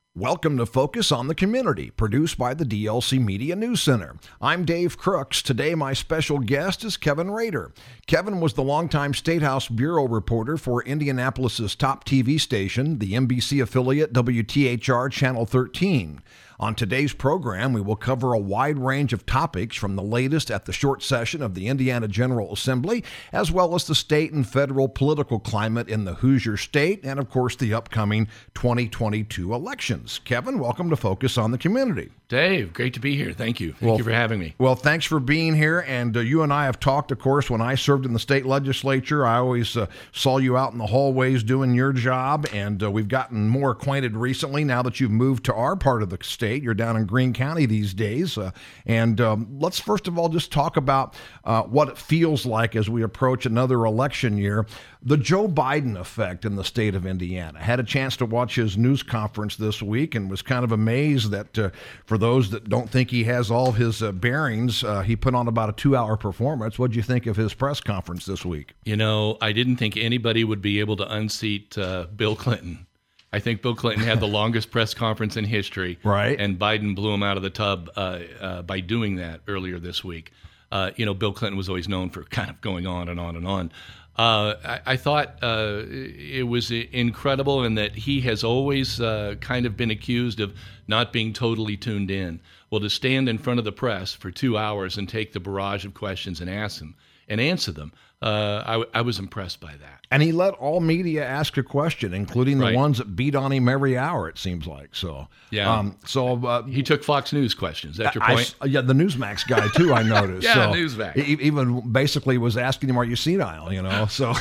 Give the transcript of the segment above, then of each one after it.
Welcome to Focus on the Community, produced by the DLC Media News Center. I'm Dave Crooks. Today, my special guest is Kevin Rader. Kevin was the longtime State House Bureau reporter for Indianapolis's top TV station, the NBC affiliate WTHR Channel 13. On today's program, we will cover a wide range of topics from the latest at the short session of the Indiana General Assembly, as well as the state and federal political climate in the Hoosier State, and of course the upcoming 2022 elections. Kevin, welcome to Focus on the Community. Dave, great to be here. Thank you. Thank you for having me. Well, thanks for being here. And you and I have talked, of course, when I served in the state legislature. I always saw you out in the hallways doing your job, and we've gotten more acquainted recently now that you've moved to our part of the state. You're down in Greene County these days. Let's first of all just talk about what it feels like as we approach another election year. The Joe Biden effect in the state of Indiana. I had a chance to watch his news conference this week and was kind of amazed that for those that don't think he has all of his bearings, he put on about a 2-hour performance. What did you think of his press conference this week? You know, I didn't think anybody would be able to unseat Bill Clinton. I think Bill Clinton had the longest press conference in history. Right. And Biden blew him out of the tub by doing that earlier this week. Bill Clinton was always known for kind of going on and on and on. I thought it was incredible in that he has always kind of been accused of not being totally tuned in. Well, to stand in front of the press for 2 hours and take the barrage of questions and answer them, I was impressed by that. And he let all media ask a question, including the ones that beat on him every hour, it seems like. So, yeah. He took Fox News questions. That's your point? The Newsmax guy, too, I noticed. Yeah, Newsmax. He even basically was asking him, are you senile, So,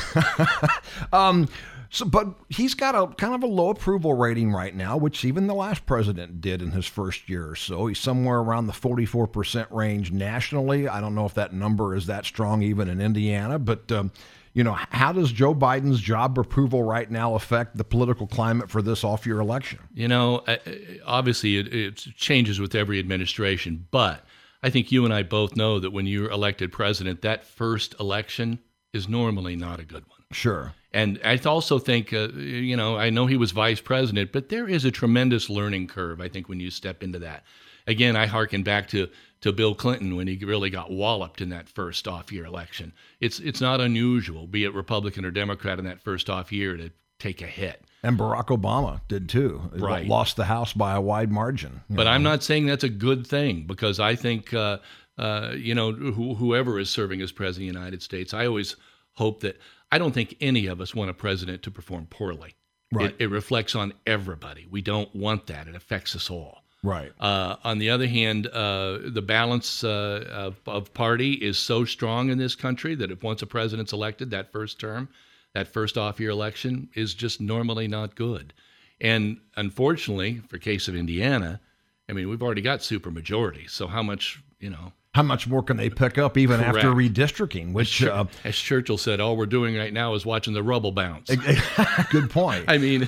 but he's got a kind of a low approval rating right now, which even the last president did in his first year or so. He's somewhere around the 44% range nationally. I don't know if that number is that strong even in Indiana, but how does Joe Biden's job approval right now affect the political climate for this off-year election? Obviously it changes with every administration, but I think you and I both know that when you're elected president, that first election is normally not a good one. Sure. And I also think, I know he was vice president, but there is a tremendous learning curve, I think, when you step into that. Again, I hearken back to Bill Clinton when he really got walloped in that first off-year election. It's not unusual, be it Republican or Democrat, in that first off-year to take a hit. And Barack Obama did too. Right. Lost the House by a wide margin. But I'm not saying that's a good thing, because I think, whoever is serving as president of the United States, I always hope that I don't think any of us want a president to perform poorly. Right. It reflects on everybody. We don't want that. It affects us all. Right. On the other hand, the balance of party is so strong in this country that if once a president's elected, that first term, that first off-year election is just normally not good. And unfortunately, for case of Indiana, we've already got supermajority. So how much more can they pick up even Correct. after redistricting? Which, as Churchill said, all we're doing right now is watching the rubble bounce. Good point.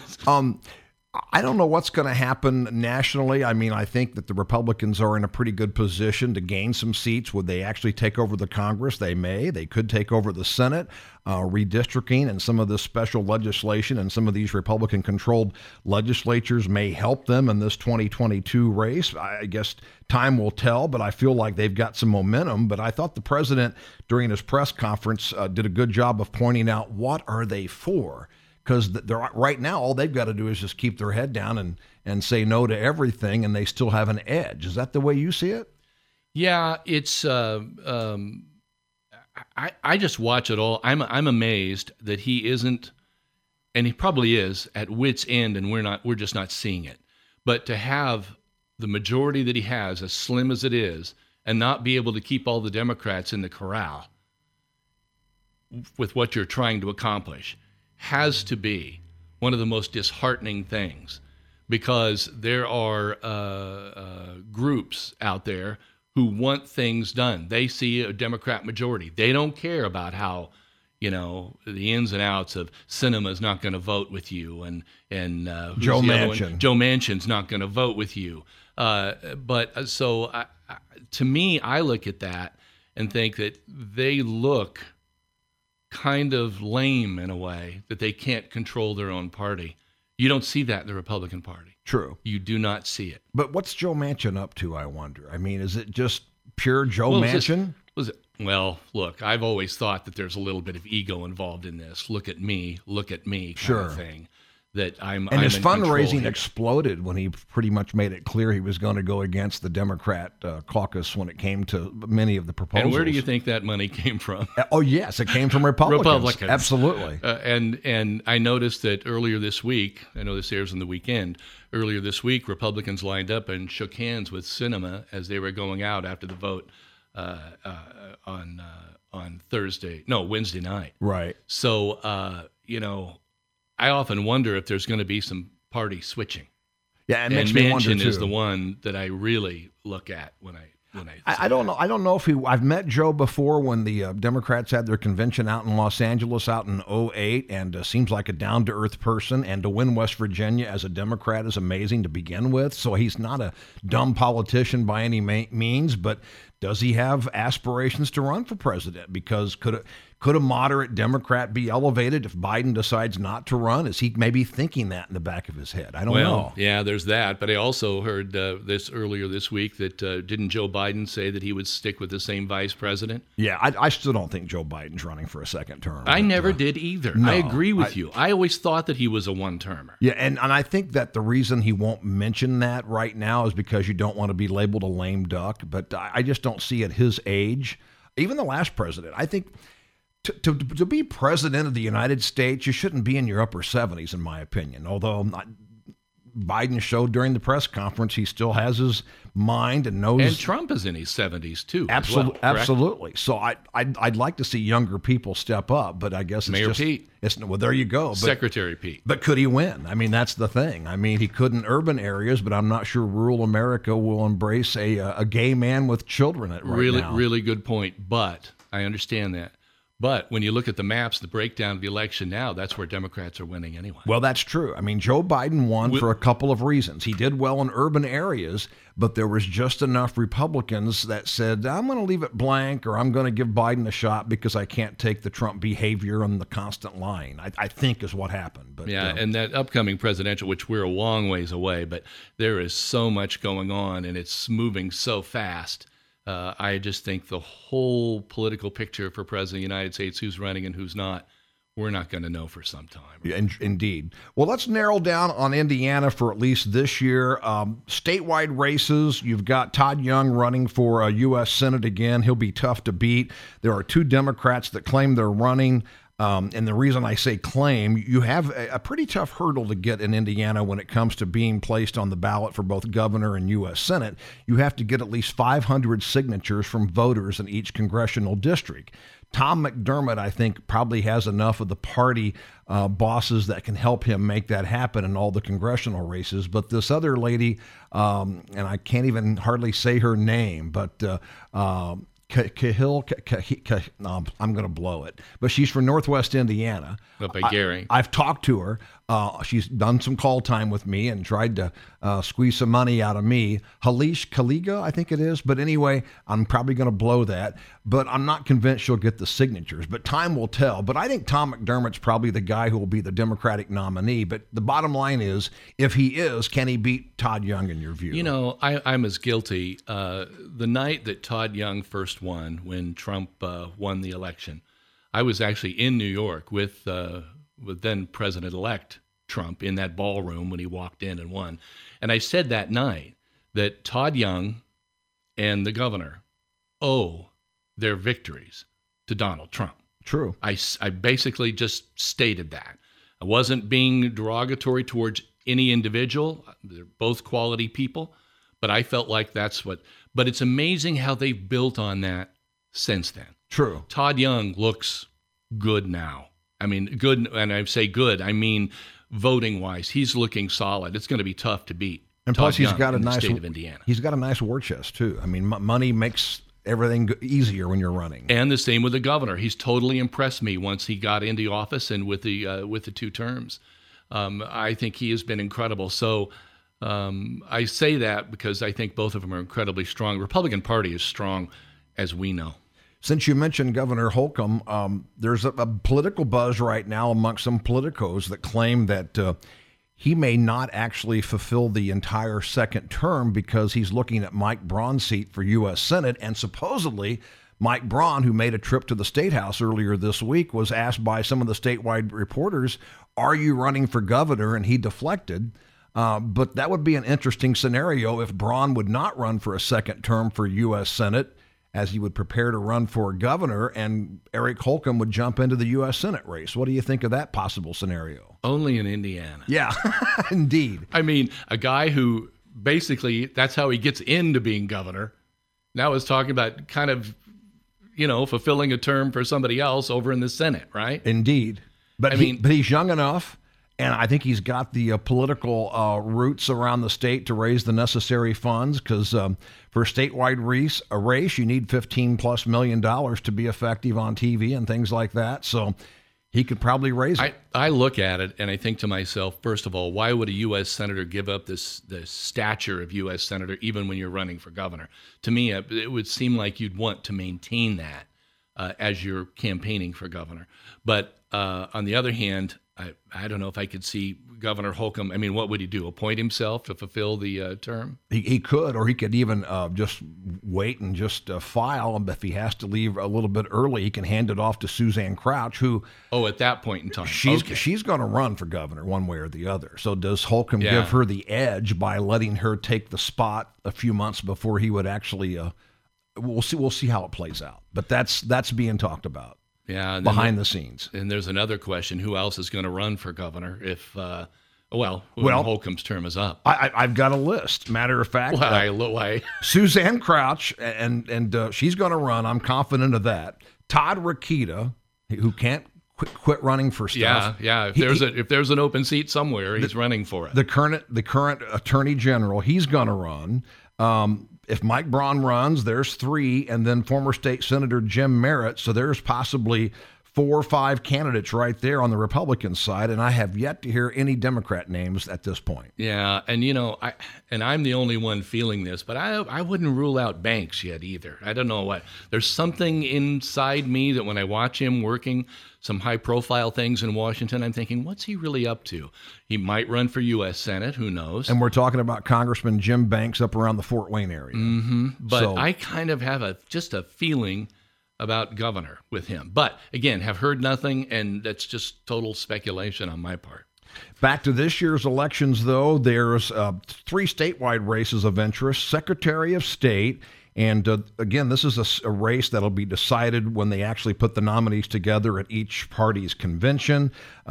I don't know what's going to happen nationally. I think that the Republicans are in a pretty good position to gain some seats. Would they actually take over the Congress? They may. They could take over the Senate. Redistricting and some of this special legislation and some of these Republican-controlled legislatures may help them in this 2022 race. I guess time will tell, but I feel like they've got some momentum. But I thought the president, during his press conference, did a good job of pointing out what are they for. Because right now, all they've got to do is just keep their head down and say no to everything, and they still have an edge. Is that the way you see it? Yeah, it's. I just watch it all. I'm amazed that he isn't, and he probably is, at wit's end, and we're just not seeing it. But to have the majority that he has, as slim as it is, and not be able to keep all the Democrats in the corral with what you're trying to accomplish, has to be one of the most disheartening things, because there are groups out there who want things done. They see a Democrat majority. They don't care about how, the ins and outs of Sinema's not going to vote with you, and Joe Manchin. Joe Manchin's not going to vote with you. To me, I look at that and think that they look kind of lame in a way, that they can't control their own party. You don't see that in the Republican Party. True. You do not see it. But what's Joe Manchin up to, I wonder? I mean, is it just pure Joe Manchin? Well, look, I've always thought that there's a little bit of ego involved in this. Look at me kind of thing. That I'm his in fundraising exploded when he pretty much made it clear he was going to go against the Democrat caucus when it came to many of the proposals. And where do you think that money came from? Oh, yes, it came from Republicans. Absolutely. And I noticed that earlier this week, I know this airs on the weekend, earlier this week, Republicans lined up and shook hands with Sinema as they were going out after the vote on Wednesday night. Right. So, I often wonder if there's going to be some party switching. Yeah, it makes me wonder too. Manchin is the one that I really look at when I don't know. I don't know if I've met Joe before when the Democrats had their convention out in Los Angeles out in 2008, and seems like a down-to-earth person. And to win West Virginia as a Democrat is amazing to begin with. So he's not a dumb politician by any means, but does he have aspirations to run for president? Because could a moderate Democrat be elevated if Biden decides not to run? Is he maybe thinking that in the back of his head? I don't know. Yeah, there's that. But I also heard this earlier this week that didn't Joe Biden say that he would stick with the same vice president? Yeah, I still don't think Joe Biden's running for a second term. I never did either. No, I agree with you. I always thought that he was a one-termer. Yeah, and I think that the reason he won't mention that right now is because you don't want to be labeled a lame duck. But I just don't see at his age, even the last president, I think to be president of the United States, you shouldn't be in your upper 70s, in my opinion. Although Biden showed during the press conference he still has his mind and knows. And Trump is in his 70s too. Absolutely, absolutely. So I'd like to see younger people step up, but I guess it's Mayor Pete. Well, there you go. Secretary Pete. But could he win? I mean, that's the thing. I mean, he could in urban areas, but I'm not sure rural America will embrace a gay man with children right now. Really good point. But I understand that. But when you look at the maps, the breakdown of the election now, that's where Democrats are winning anyway. Well, that's true. I mean, Joe Biden won for a couple of reasons. He did well in urban areas, but there was just enough Republicans that said, I'm going to leave it blank, or I'm going to give Biden a shot because I can't take the Trump behavior and the constant lying, I think is what happened. But yeah, and that upcoming presidential, which we're a long ways away, but there is so much going on, and it's moving so fast. I just think the whole political picture for President of the United States, who's running and who's not, we're not going to know for some time. Yeah, indeed. Well, let's narrow down on Indiana for at least this year. Statewide races, you've got Todd Young running for U.S. Senate again. He'll be tough to beat. There are two Democrats that claim they're running. And the reason I say claim, you have a pretty tough hurdle to get in Indiana when it comes to being placed on the ballot for both governor and U.S. Senate. You have to get at least 500 signatures from voters in each congressional district. Tom McDermott, I think, probably has enough of the party bosses that can help him make that happen in all the congressional races. But this other lady, and I can't even hardly say her name, but Cahill, I'm going to blow it, but she's from Northwest Indiana. Up by Gary. I've talked to her. She's done some call time with me and tried to squeeze some money out of me. Halish Kaliga, I think it is. But anyway, I'm probably going to blow that. But I'm not convinced she'll get the signatures. But time will tell. But I think Tom McDermott's probably the guy who will be the Democratic nominee. But the bottom line is, if he is, can he beat Todd Young in your view? You know, I'm as guilty. The night that Todd Young first won, when Trump won the election, I was actually in New York with then President-elect Trump in that ballroom when he walked in and won. And I said that night that Todd Young and the governor owe their victories to Donald Trump. True. I basically just stated that. I wasn't being derogatory towards any individual. They're both quality people, but I felt like that's what. But it's amazing how they've built on that since then. True. Todd Young looks good now. I mean, good, and I say good, I mean voting-wise, he's looking solid. It's going to be tough to beat. And plus, he's got a nice state of Indiana. He's got a nice war chest too. I mean, money makes everything easier when you're running. And the same with the governor. He's totally impressed me once he got into office and with the 2 terms. I think he has been incredible. So I say that because I think both of them are incredibly strong. The Republican Party is strong, as we know. Since you mentioned Governor Holcomb, there's a political buzz right now amongst some politicos that claim that he may not actually fulfill the entire second term because he's looking at Mike Braun's seat for U.S. Senate. And supposedly, Mike Braun, who made a trip to the State House earlier this week, was asked by some of the statewide reporters, are you running for governor? And he deflected. But that would be an interesting scenario if Braun would not run for a second term for U.S. Senate as he would prepare to run for governor, and Eric Holcomb would jump into the U.S. Senate race. What do you think of that possible scenario? Only in Indiana. Yeah, indeed. I mean, a guy who basically, that's how he gets into being governor, now is talking about kind of, fulfilling a term for somebody else over in the Senate, right? Indeed. But he's young enough, and I think he's got the political roots around the state to raise the necessary funds, because for a statewide race, you need $15+ million to be effective on TV and things like that. So he could probably raise it. I look at it and I think to myself, first of all, why would a U.S. Senator give up the stature of U.S. Senator even when you're running for governor? To me, it would seem like you'd want to maintain that as you're campaigning for governor. But on the other hand, I don't know if I could see Governor Holcomb. I mean, what would he do? Appoint himself to fulfill the term? He could, or he could even just wait and just file. And if he has to leave a little bit early, he can hand it off to Suzanne Crouch, who... Oh, at that point in time. She's going to run for governor one way or the other. So does Holcomb give her the edge by letting her take the spot a few months before he would actually... We'll see how it plays out. But that's being talked about. Yeah, behind the scenes. And there's another question: who else is going to run for governor if, when Holcomb's term is up? I've got a list. Matter of fact, why? Suzanne Crouch, and she's going to run. I'm confident of that. Todd Rokita, who can't quit running for stuff. Yeah. If there's an open seat somewhere, he's running for it. The current attorney general, he's going to run. If Mike Braun runs, there's 3, and then former state senator Jim Merritt. So there's possibly 4 or 5 candidates right there on the Republican side, and I have yet to hear any Democrat names at this point. Yeah, and I'm the only one feeling this, but I wouldn't rule out Banks yet either. I don't know what. There's something inside me that when I watch him working some high-profile things in Washington, I'm thinking, what's he really up to? He might run for U.S. Senate. Who knows? And we're talking about Congressman Jim Banks up around the Fort Wayne area. Mm-hmm. But I kind of have just a feeling about governor with him. But, again, have heard nothing, and that's just total speculation on my part. Back to this year's elections, though, there's 3 statewide races of interest: Secretary of State. And again, this is a race that'll be decided when they actually put the nominees together at each party's convention.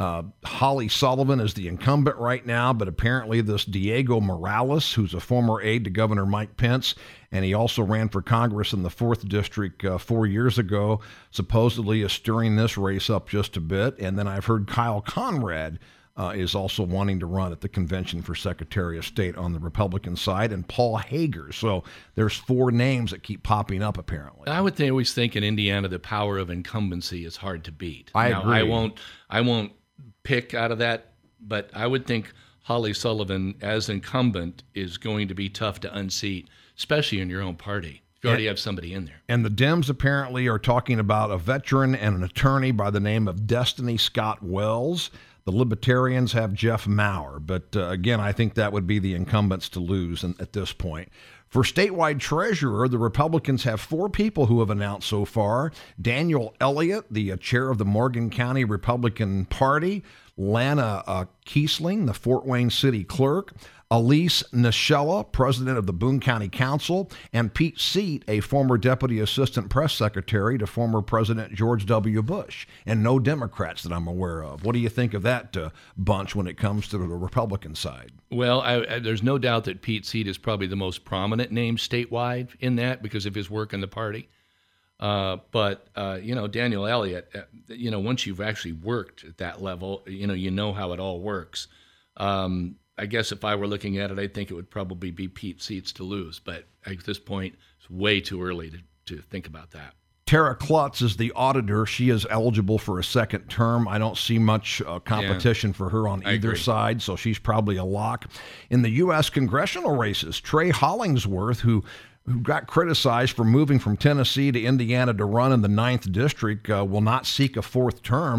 Holly Sullivan is the incumbent right now, but apparently this Diego Morales, who's a former aide to Governor Mike Pence, and he also ran for Congress in the 4th District 4 years ago, supposedly is stirring this race up just a bit. And then I've heard Kyle Conrad is also wanting to run at the convention for Secretary of State on the Republican side, and Paul Hager. So there's 4 names that keep popping up, apparently. I would always think in Indiana the power of incumbency is hard to beat. I agree. I won't pick out of that, but I would think Holly Sullivan as incumbent is going to be tough to unseat, especially in your own party. You already have somebody in there. And the Dems apparently are talking about a veteran and an attorney by the name of Destiny Scott Wells. The Libertarians have Jeff Maurer, but again, I think that would be the incumbents to lose at this point. For statewide treasurer, the Republicans have 4 people who have announced so far: Daniel Elliott, the chair of the Morgan County Republican Party; Lana Kiesling, the Fort Wayne City Clerk; Elise Nichella, president of the Boone County Council; and Pete Seat, a former deputy assistant press secretary to former President George W. Bush. And no Democrats that I'm aware of. What do you think of that bunch when it comes to the Republican side? Well, there's no doubt that Pete Seat is probably the most prominent name statewide in that because of his work in the party. But Daniel Elliott, once you've actually worked at that level, you know how it all works. I guess if I were looking at it, I'd think it would probably be Pete Seats to lose. But at this point, it's way too early to think about that. Tara Klutz is the auditor. She is eligible for a second term. I don't see much competition for her on either side, so she's probably a lock. In the U.S. congressional races, Trey Hollingsworth, who got criticized for moving from Tennessee to Indiana to run in the 9th District, will not seek a 4th term.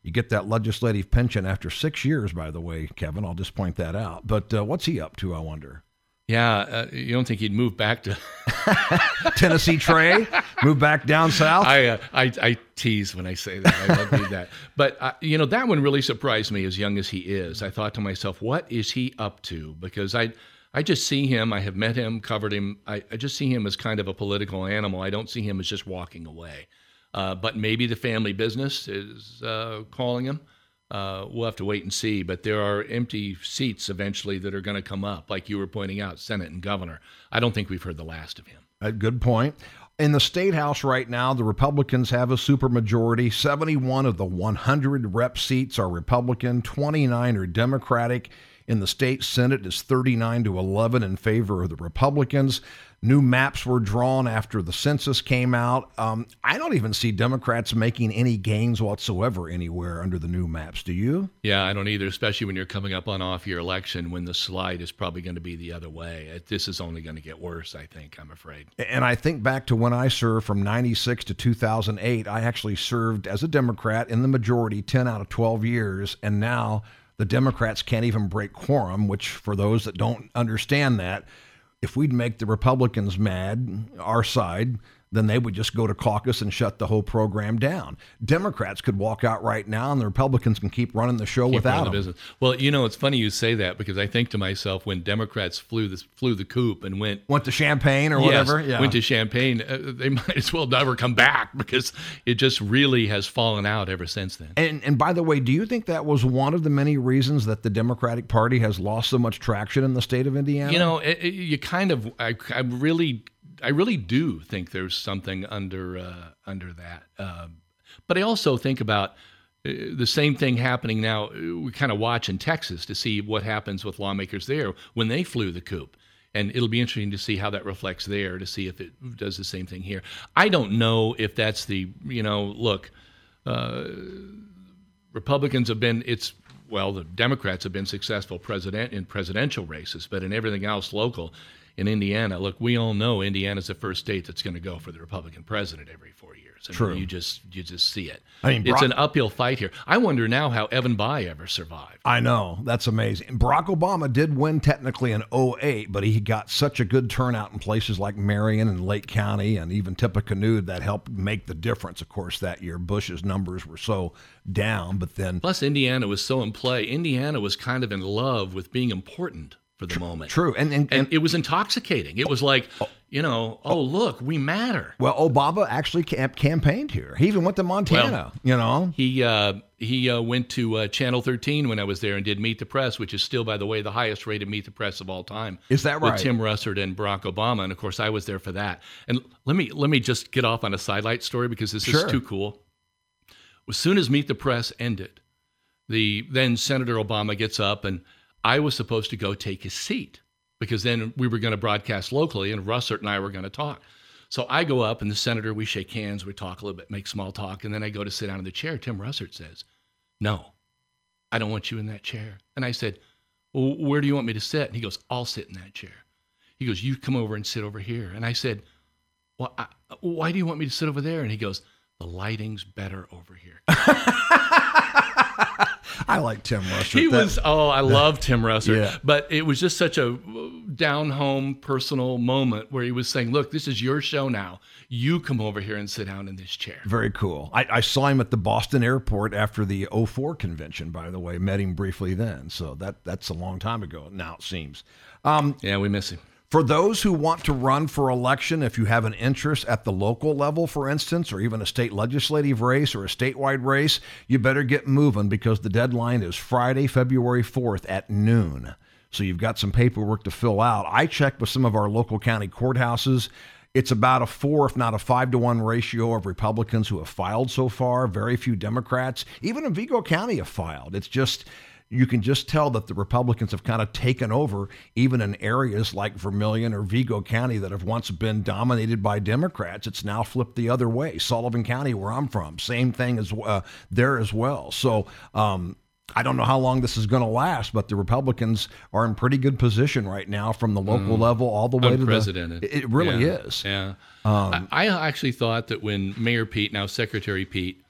You get that legislative pension after 6 years, by the way, Kevin. I'll just point that out. But what's he up to, I wonder? Yeah, you don't think he'd move back to Tennessee Trey? Move back down south? I tease when I say that. I love doing that. But, that one really surprised me as young as he is. I thought to myself, what is he up to? Because I just see him. I have met him, covered him. I just see him as kind of a political animal. I don't see him as just walking away. But maybe the family business is calling him. We'll have to wait and see, but there are empty seats eventually that are going to come up, like you were pointing out, Senate and governor. I don't think we've heard the last of him. A good point. In the State House right now, the Republicans have a supermajority. 71 of the 100 rep seats are Republican, 29 are Democratic. In the state Senate, it's 39-11 in favor of the Republicans. New maps were drawn after the census came out. I don't even see Democrats making any gains whatsoever anywhere under the new maps. Do you? Yeah, I don't either, especially when you're coming up on off-year election when the slide is probably going to be the other way. This is only going to get worse, I think, I'm afraid. And I think back to when I served from 96 to 2008. I actually served as a Democrat in the majority 10 out of 12 years, and now the Democrats can't even break quorum, which for those that don't understand that, if we'd make the Republicans mad, our side, then they would just go to caucus and shut the whole program down. Democrats could walk out right now, and the Republicans can keep running the show without them. Well, it's funny you say that, because I think to myself, when Democrats flew the coop and went to Champaign or whatever, went to Champaign, they might as well never come back, because it just really has fallen out ever since then. And by the way, do you think that was one of the many reasons that the Democratic Party has lost so much traction in the state of Indiana? You kind of, I really do think there's something under that. But I also think about the same thing happening now. We kind of watch in Texas to see what happens with lawmakers there when they flew the coop. And it'll be interesting to see how that reflects there, to see if it does the same thing here. I don't know if that's look, Republicans have been, the Democrats have been successful in presidential races, but in everything else local, in Indiana, look, we all know Indiana's the first state that's going to go for the Republican president every 4 years. True. You just see it. It's an uphill fight here. I wonder now how Evan Bayh ever survived. I know. That's amazing. Barack Obama did win technically in 2008, but he got such a good turnout in places like Marion and Lake County and even Tippecanoe that helped make the difference. Of course, that year Bush's numbers were so down, but then... Plus, Indiana was so in play. Indiana was kind of in love with being important for the moment. True. And it was intoxicating. It was like, look, we matter. Well, Obama actually campaigned here. He even went to Montana, He went to Channel 13 when I was there and did Meet the Press, which is still, by the way, the highest rated Meet the Press of all time. Is that right? With Tim Russert and Barack Obama. And, of course, I was there for that. And let me just get off on a sidelight story, because this is too cool. As soon as Meet the Press ended, then Senator Obama gets up, and I was supposed to go take his seat, because then we were going to broadcast locally, and Russert and I were going to talk. So I go up, and the senator, we shake hands, we talk a little bit, make small talk, and then I go to sit down in the chair. Tim Russert says, "No, I don't want you in that chair." And I said, "Well, where do you want me to sit?" And he goes, "I'll sit in that chair." He goes, "You come over and sit over here." And I said, "Well, why do you want me to sit over there?" And he goes, "The lighting's better over here." I like Tim Russert. I love Tim Russert. Yeah. But it was just such a down-home personal moment where he was saying, look, this is your show now. You come over here and sit down in this chair. Very cool. I saw him at the Boston airport after the 2004 convention, by the way. Met him briefly then. So that's a long time ago now, it seems. Yeah, we miss him. For those who want to run for election, if you have an interest at the local level, for instance, or even a state legislative race or a statewide race, you better get moving, because the deadline is Friday, February 4th at noon. So you've got some paperwork to fill out. I checked with some of our local county courthouses. It's about a 4, if not a 5-to-1 ratio of Republicans who have filed so far. Very few Democrats, even in Vigo County, have filed. It's just... you can just tell that the Republicans have kind of taken over, even in areas like Vermilion or Vigo County that have once been dominated by Democrats. It's now flipped the other way. Sullivan County, where I'm from, same thing as there as well. So I don't know how long this is going to last, but the Republicans are in pretty good position right now, from the local level all the way to the unprecedented. It really is. Yeah. I actually thought that when Mayor Pete, now Secretary Pete,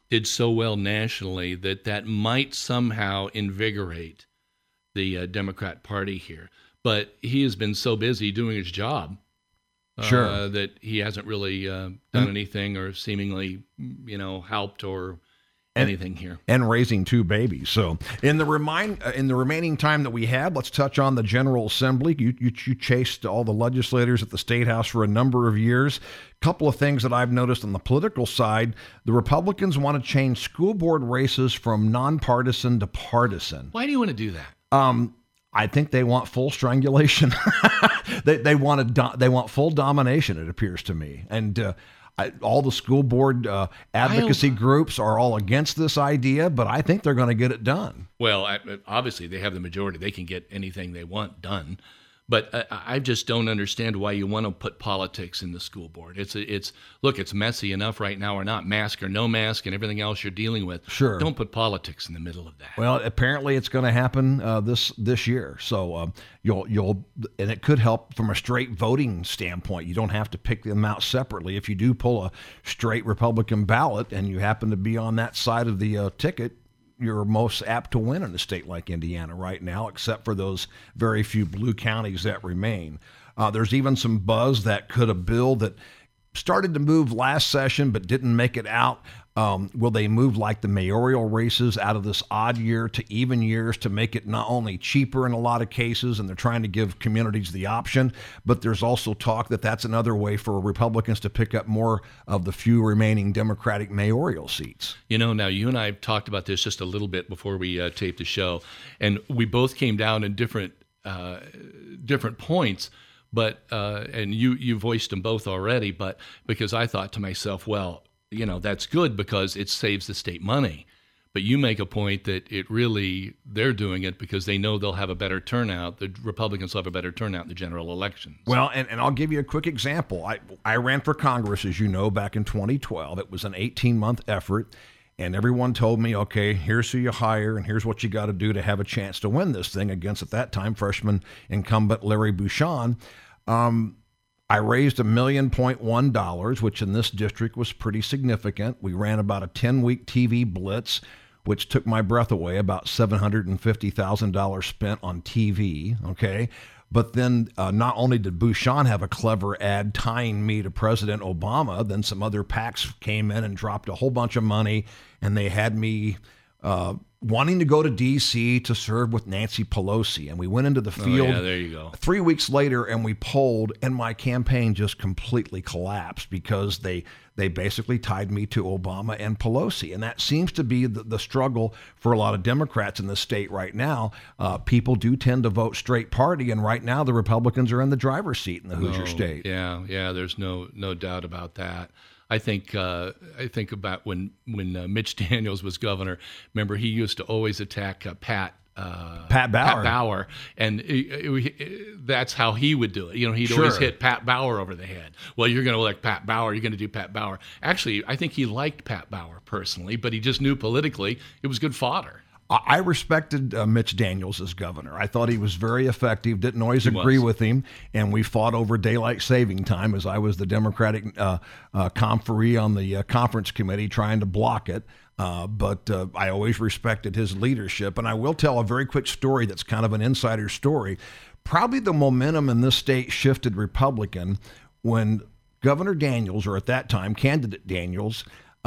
did so well nationally that might somehow invigorate the Democrat Party here. But he has been so busy doing his job that he hasn't really done anything or seemingly, helped or anything here. And raising 2 babies. So in the remaining time that we have, let's touch on the General Assembly. You chased all the legislators at the State House for a number of years. Couple of things that I've noticed on the political side. The Republicans want to change school board races from nonpartisan to partisan. Why do you want to do that? I think they want full strangulation. they want full domination, it appears to me. And all the school board advocacy groups are all against this idea, but I think they're going to get it done. Well, obviously they have the majority. They can get anything they want done. But I just don't understand why you want to put politics in the school board. It's messy enough right now, or not, mask or no mask and everything else you're dealing with. Sure. Don't put politics in the middle of that. Well, apparently it's going to happen this year. So and it could help from a straight voting standpoint. You don't have to pick them out separately. If you do pull a straight Republican ballot and you happen to be on that side of the ticket, you're most apt to win in a state like Indiana right now, except for those very few blue counties that remain. There's even some buzz that could a bill that started to move last session but didn't make it out. Will they move like the mayoral races out of this odd year to even years to make it not only cheaper in a lot of cases, and they're trying to give communities the option, but there's also talk that that's another way for Republicans to pick up more of the few remaining Democratic mayoral seats. Now you and I have talked about this just a little bit before we taped the show, and we both came down in different points. But and you voiced them both already, but because I thought to myself, well, that's good because it saves the state money. But you make a point that they're doing it because they know they'll have a better turnout. The Republicans will have a better turnout in the general elections. Well, and I'll give you a quick example. I ran for Congress, as you know, back in 2012. It was an 18-month effort. And everyone told me, okay, here's who you hire and here's what you got to do to have a chance to win this thing against, at that time, freshman incumbent Larry Bucshon. I raised $1.1 million, which in this district was pretty significant. We ran about a 10-week TV blitz, which took my breath away, about $750,000 spent on TV, okay? But then not only did Bucshon have a clever ad tying me to President Obama, then some other PACs came in and dropped a whole bunch of money, and they had me wanting to go to D.C. to serve with Nancy Pelosi. And we went into the field there you go. 3 weeks later, and we polled, and my campaign just completely collapsed because they basically tied me to Obama and Pelosi. And that seems to be the struggle for a lot of Democrats in the state right now. People do tend to vote straight party, and right now the Republicans are in the driver's seat in the Hoosier state. Yeah, there's no doubt about that. I think about when Mitch Daniels was governor. Remember, he used to always attack Pat Bauer, and that's how he would do it. He'd always hit Pat Bauer over the head. Well, you're going to elect Pat Bauer. You're going to do Pat Bauer. Actually, I think he liked Pat Bauer personally, but he just knew politically it was good fodder. I respected Mitch Daniels as governor. I thought he was very effective, didn't always agree with him, and we fought over daylight saving time as I was the Democratic conferee on the conference committee trying to block it. But I always respected his leadership. And I will tell a very quick story that's kind of an insider story. Probably the momentum in this state shifted Republican when Governor Daniels, or at that time, candidate Daniels,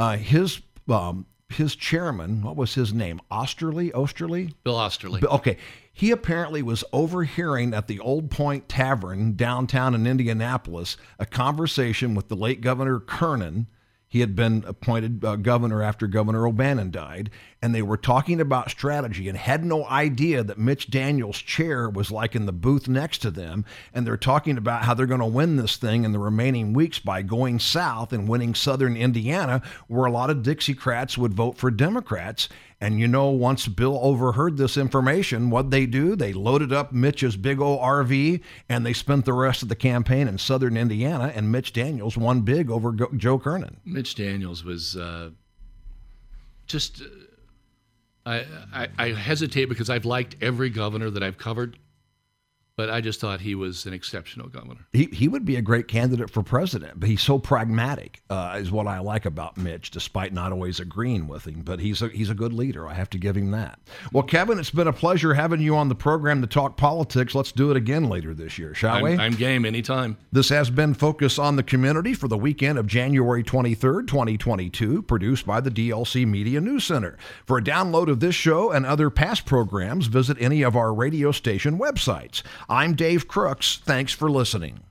his chairman, what was his name? Osterly? Bill Osterly. Okay. He apparently was overhearing at the Old Point Tavern downtown in Indianapolis a conversation with the late Governor Kernan. He had been appointed governor after Governor O'Bannon died, and they were talking about strategy and had no idea that Mitch Daniels' chair was like in the booth next to them, and they're talking about how they're going to win this thing in the remaining weeks by going south and winning southern Indiana, where a lot of Dixiecrats would vote for Democrats. And once Bill overheard this information, what'd they do? They loaded up Mitch's big old RV, and they spent the rest of the campaign in southern Indiana, and Mitch Daniels won big over Joe Kernan. Mitch Daniels was just... I hesitate because I've liked every governor that I've covered, But I just thought he was an exceptional governor. He would be a great candidate for president, but he's so pragmatic, is what I like about Mitch, despite not always agreeing with him. But he's a good leader. I have to give him that. Well, Kevin, it's been a pleasure having you on the program to talk politics. Let's do it again later this year, shall we? I'm game anytime. This has been Focus on the Community for the weekend of January 23rd, 2022, produced by the DLC Media News Center. For a download of this show and other past programs, visit any of our radio station websites. I'm Dave Crooks. Thanks for listening.